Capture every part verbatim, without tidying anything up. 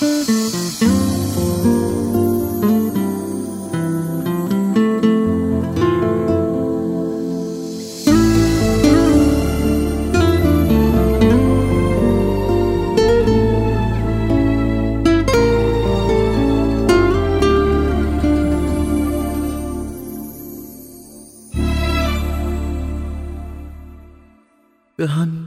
به همین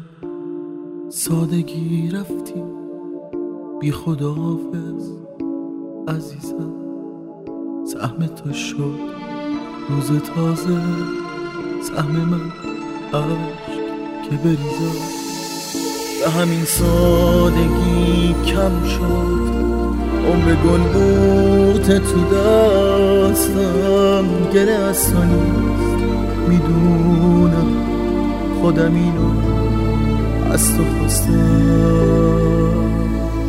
سادگی رفتی، بی خداحافظ عزیزم. سهم تو شد روز تازه، سهم من عشق که بریزم. به همین سادگی کم شد عمر گل بوته تو دستم. گره از تو نیست میدونم، خودم اینو از تو خواستم.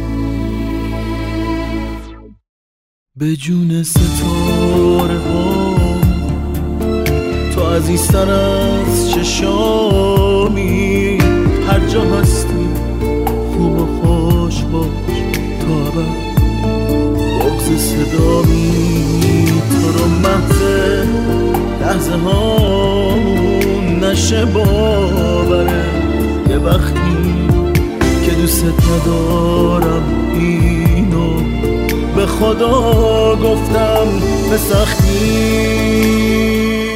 به جون ستاره ها تو عزیزتر از چشامی. هر جا هستی خوب و خوش باش تا ابد، بغض صدامی. تو رو محض لحظه هامون نشه باوره، یه وقتی که دوست ندارم اینو به خدا گفتم به سختی.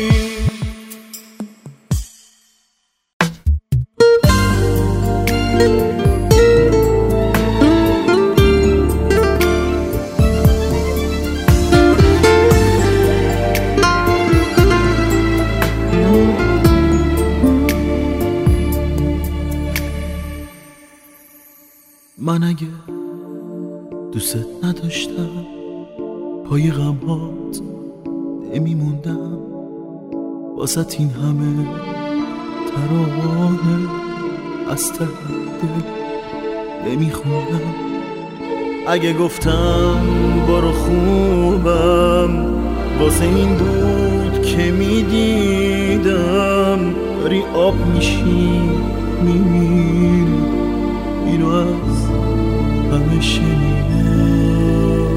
من اگه دوست نداشتم پای غمهات نمیموندم، واسه این همه ترانه از ته دل نمیخوندم. اگه گفتم برو خوبم واسه این دود که میدیدم، داری آب میشی میمیری، اینو از همه شنیدم.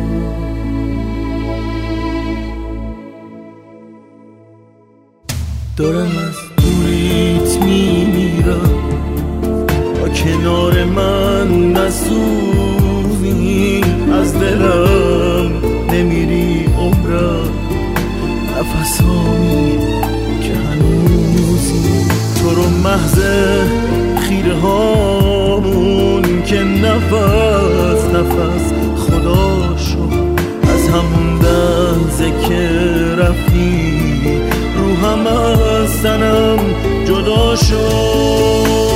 دارم از دوریت میمیرم، با کنار من نسوزی. از دلم نمیری عمرم، نفسامی که هنوزی. تو رو محض خیره هامون که نفس نفس خدا شد. از همون لحظه که رفتی روحم از تنم جدا شد.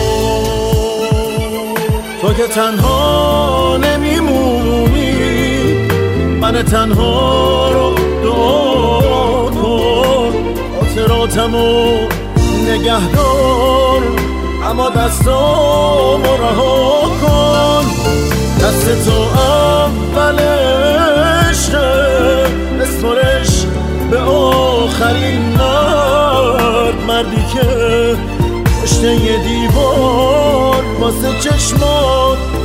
تو که تنها نمیمونی، من تنها رو دعا کن. خاطراتمو نگهدار، اما دستامو رها کن. دست تو اول عشقه، بسپرش به آخرین مرد. مردی که پشت یه دیوار واسه چشمات